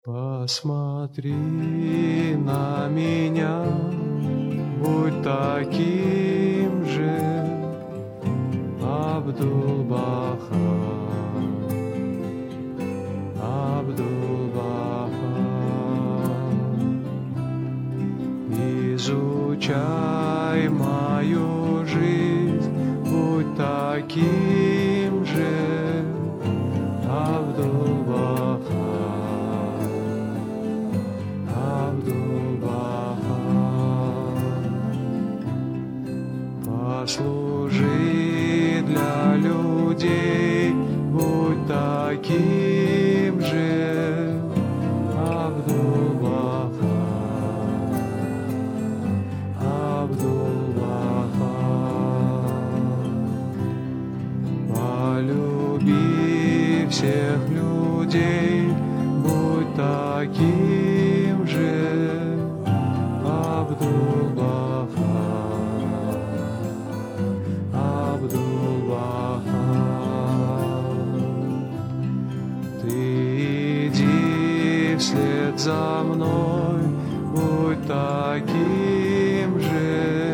Посмотри на меня, будь таким же, Абдул-Баха, Абдул-Баха. Изучай мою жизнь, будь таким же, Абдул-Баха, Абдул-Баха. Послужи для людей, будь таким же, Абдул-Баха, Абдул-Баха. Полюби всех людей, будь таким же, Абдул-Баха, Абдул-Баха. Ты иди вслед за мной, будь таким же,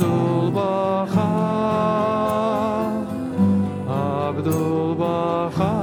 Абдул-Баха, Абдул-Баха.